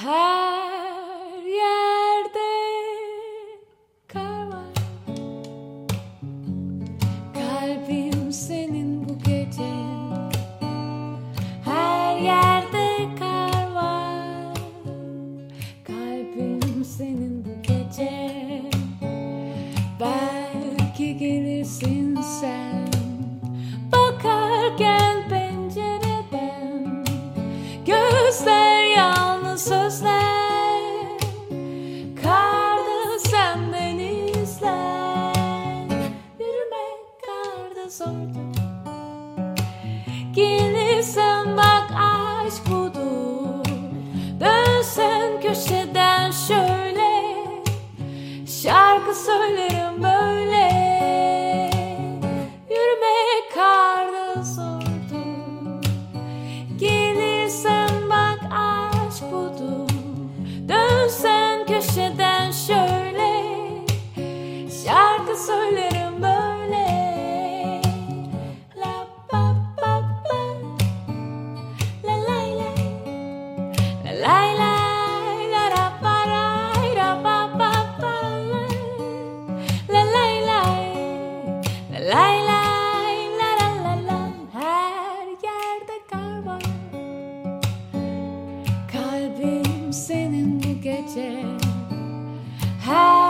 Her yerde kar var. Kalbim senin bu gece. Her yerde kar var. Kalbim senin bu gece. Belki gelirsin sen, bakarken pencereden. Gözler yalnız sözler, karda senden izler. Yürümek karda zordur. Gelirsen bak aşk budur. Dönsen köşeden şöyle, şarkı söylerim böyle. Yürümek karda zordur. Gelirsen bak aşk budur. Dönsen köşeden şöyle, şarkı söylerim böyle. La pa pa pa, la lay lay, la lay lay, la ra pa ray, ra pa pa pa, la lay lay, la lay lay, la la la la. Her yerde kar var. Kalbim senin bu gece. Her